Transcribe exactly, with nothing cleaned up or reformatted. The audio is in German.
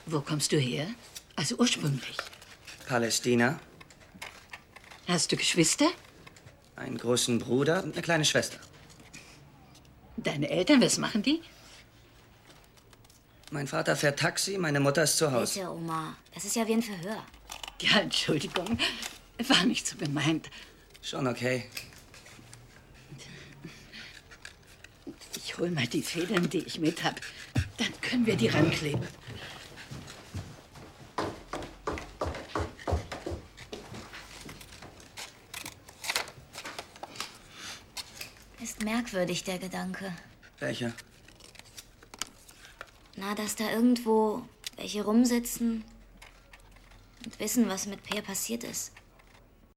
Wo kommst du her? Also ursprünglich. Palästina. Hast du Geschwister? Einen großen Bruder und eine kleine Schwester. Deine Eltern, was machen die? Mein Vater fährt Taxi, meine Mutter ist zu Hause. Bitte, Oma. Das ist ja wie ein Verhör. Ja, Entschuldigung. War nicht so gemeint. Schon okay. Ich hol mal die Federn, die ich mit hab. Dann können wir die rankleben. Ist merkwürdig, der Gedanke. Welcher? Na, dass da irgendwo welche rumsitzen und wissen, was mit Peer passiert ist.